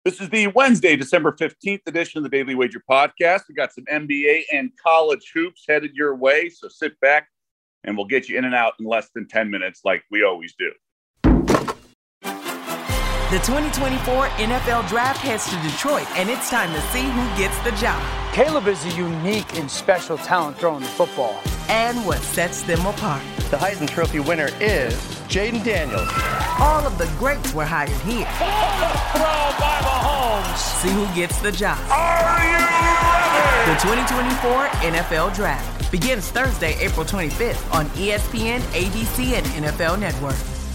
This is the Wednesday, December 15th edition of the Daily Wager podcast. We got some NBA and college hoops headed your way, so sit back and we'll get you in and out in less than 10 minutes like we always do. The 2024 NFL Draft heads to Detroit, and it's time to see who gets the job. Caleb is a unique and special talent throwing the football. And what sets them apart. The Heisman Trophy winner is Jaden Daniels. All of the greats were hired here. Throw by Mahomes. See who gets the job. Are you ready? The 2024 NFL Draft begins Thursday, April 25th on ESPN, ABC, and NFL Network.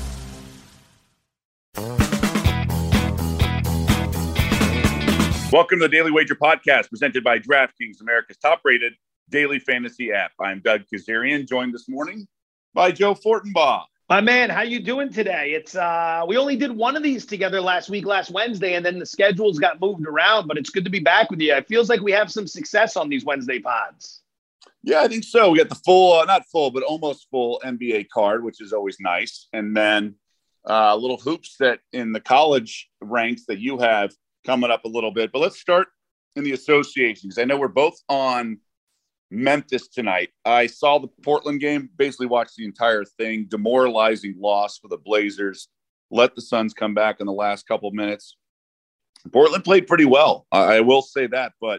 Welcome to the Daily Wager podcast presented by DraftKings, America's top-rated daily fantasy app. I'm Doug Kazarian, joined this morning by Joe Fortenbaugh. My man, how you doing today? It's we only did one of these together last Wednesday, and then the schedules got moved around, but it's good to be back with you. It feels like we have some success on these Wednesday pods. Yeah, I think so. We got the full, not full, but almost full NBA card, which is always nice. And then little hoops that in the college ranks that you have coming up a little bit. But let's start in the associations. I know we're both on Memphis tonight. I saw the Portland game, basically watched the entire thing. Demoralizing loss for the Blazers. Let the Suns come back in the last couple of minutes. Portland played pretty well. I will say that, but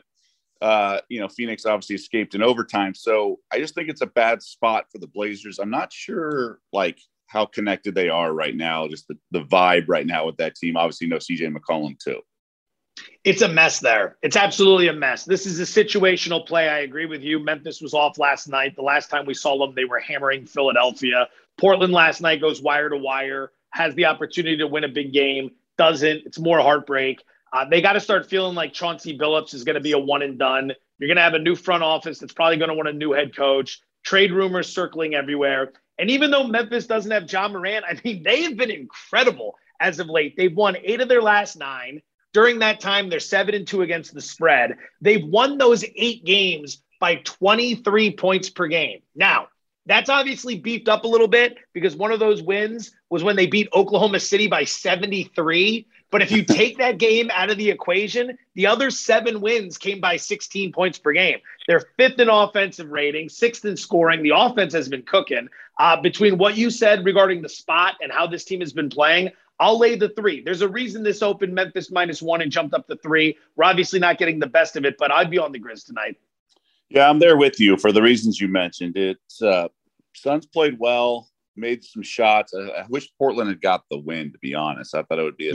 Phoenix obviously escaped in overtime. So I just think it's a bad spot for the Blazers. I'm not sure how connected they are right now. Just the vibe right now with that team. Obviously, no CJ McCollum too. It's a mess there. It's absolutely a mess. This is a situational play. I agree with you. Memphis was off last night. The last time we saw them, they were hammering Philadelphia. Portland last night goes wire to wire, has the opportunity to win a big game, doesn't. It's more heartbreak. They got to start feeling like Chauncey Billups is going to be a one and done. You're going to have a new front office that's probably going to want a new head coach. Trade rumors circling everywhere. And even though Memphis doesn't have Ja Morant, I mean, they have been incredible as of late. They've won 8 of their last 9. During that time, they're 7-2 against the spread. They've won those 8 games by 23 points per game. Now, that's obviously beefed up a little bit because one of those wins was when they beat Oklahoma City by 73. But if you take that game out of the equation, the other 7 wins came by 16 points per game. They're 5th in offensive rating, 6th in scoring. The offense has been cooking. Between what you said regarding the spot and how this team has been playing, I'll lay the 3. There's a reason this opened Memphis -1 and jumped up to 3. We're obviously not getting the best of it, but I'd be on the Grizz tonight. Yeah, I'm there with you for the reasons you mentioned. It's Suns played well, made some shots. I wish Portland had got the win, to be honest. I thought it would be a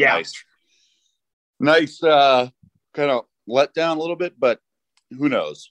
nice kind of let down a little bit, but who knows?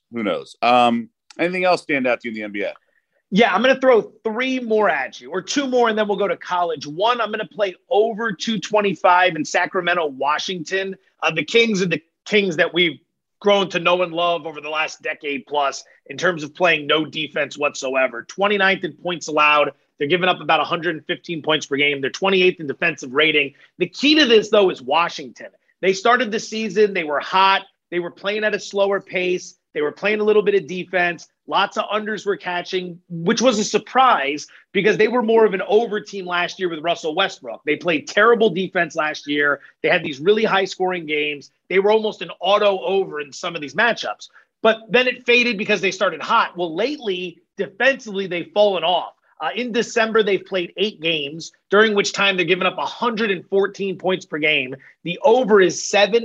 Anything else stand out to you in the NBA? Yeah, I'm going to throw 3 more at you, or 2 more, and then we'll go to college. One, I'm going to play over 225 in Sacramento, Washington. The Kings are the Kings that we've grown to know and love over the last decade plus in terms of playing no defense whatsoever. 29th in points allowed. They're giving up about 115 points per game. They're 28th in defensive rating. The key to this, though, is Washington. They started the season. They were hot. They were playing at a slower pace. They were playing a little bit of defense. Lots of unders were catching, which was a surprise because they were more of an over team last year with Russell Westbrook. They played terrible defense last year. They had these really high-scoring games. They were almost an auto over in some of these matchups. But then it faded because they started hot. Well, lately, defensively, they've fallen off. In December, they've played 8 games, during which time they're giving up 114 points per game. The over is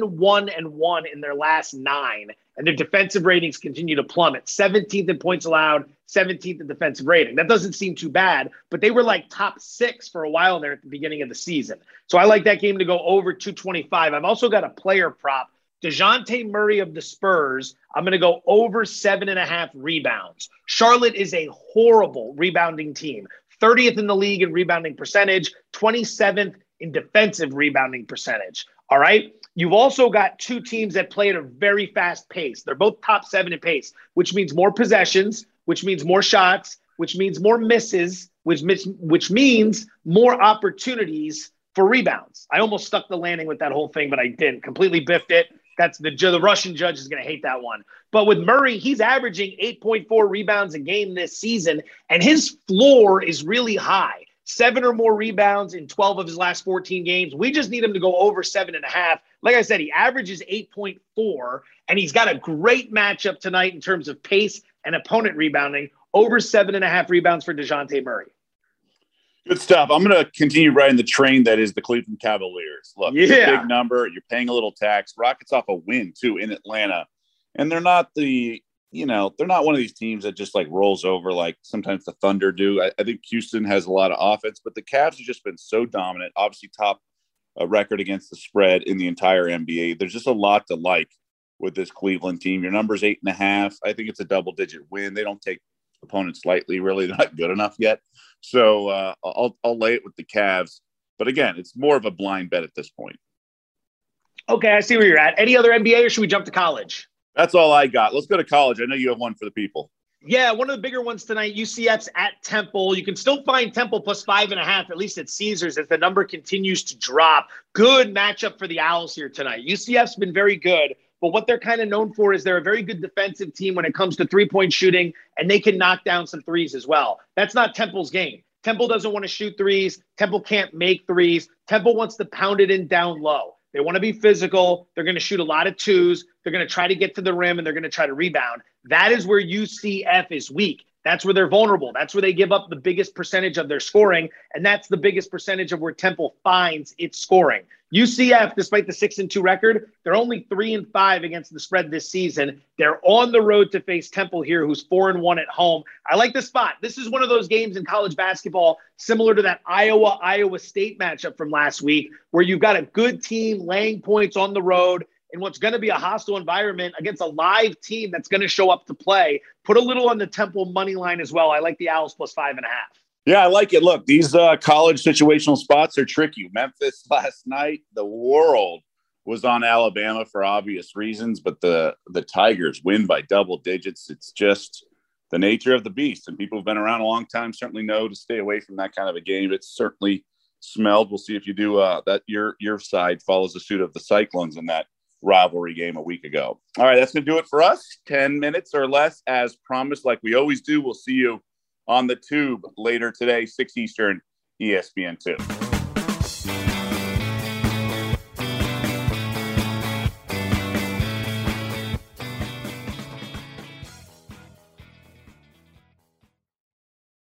7-1-1 in their last 9, and their defensive ratings continue to plummet. 17th in points allowed, 17th in defensive rating. That doesn't seem too bad, but they were like top 6 for a while there at the beginning of the season. So I like that game to go over 225. I've also got a player prop. DeJounte Murray of the Spurs, I'm going to go over 7.5 rebounds. Charlotte is a horrible rebounding team. 30th in the league in rebounding percentage, 27th in defensive rebounding percentage. All right. You've also got 2 teams that play at a very fast pace. They're both top 7 in pace, which means more possessions, which means more shots, which means more misses, which means more opportunities for rebounds. I almost stuck the landing with that whole thing, but I didn't. Completely biffed it. That's the Russian judge is going to hate that one. But with Murray, he's averaging 8.4 rebounds a game this season, and his floor is really high. 7 or more rebounds in 12 of his last 14 games. We just need him to go over 7.5. Like I said, he averages 8.4, and he's got a great matchup tonight in terms of pace and opponent rebounding, over 7.5 rebounds for DeJounte Murray. Good stuff. I'm going to continue riding the train that is the Cleveland Cavaliers. Look, it's a big number. You're paying a little tax. Rockets off a win, too, in Atlanta. And they're not they're not one of these teams that just like rolls over like sometimes the Thunder do. I think Houston has a lot of offense, but the Cavs have just been so dominant, obviously top record against the spread in the entire NBA. There's just a lot to like with this Cleveland team. Your number's 8.5. I think it's a double-digit win. They don't take opponents lightly, really. They're not good enough yet. So I'll lay it with the Cavs. But again, it's more of a blind bet at this point. Okay, I see where you're at. Any other NBA, or should we jump to college? That's all I got. Let's go to college. I know you have one for the people. Yeah, one of the bigger ones tonight, UCF's at Temple. You can still find Temple plus 5.5, at least at Caesars, as the number continues to drop. Good matchup for the Owls here tonight. UCF's been very good, but what they're kind of known for is they're a very good defensive team when it comes to three-point shooting, and they can knock down some threes as well. That's not Temple's game. Temple doesn't want to shoot threes. Temple can't make threes. Temple wants to pound it in down low. They want to be physical. They're going to shoot a lot of twos. They're going to try to get to the rim, and they're going to try to rebound. That is where UCF is weak. That's where they're vulnerable. That's where they give up the biggest percentage of their scoring, and that's the biggest percentage of where Temple finds its scoring. UCF, despite the 6-2 record, they're only 3-5 against the spread this season. They're on the road to face Temple here, who's 4-1 at home. I like the spot. This is one of those games in college basketball similar to that Iowa State matchup from last week, where you've got a good team laying points on the road in what's going to be a hostile environment against a live team that's going to show up to play. Put a little on the Temple money line as well. I like the Owls plus 5.5. Yeah, I like it. Look, these college situational spots are tricky. Memphis last night, the world was on Alabama for obvious reasons, but the Tigers win by double digits. It's just the nature of the beast. And people who've been around a long time certainly know to stay away from that kind of a game. It's certainly smelled. We'll see if you do that. Your side follows the suit of the Cyclones in that rivalry game a week ago. All right, that's going to do it for us. 10 minutes or less, as promised, like we always do. We'll see you on the tube later today, 6 Eastern, ESPN2.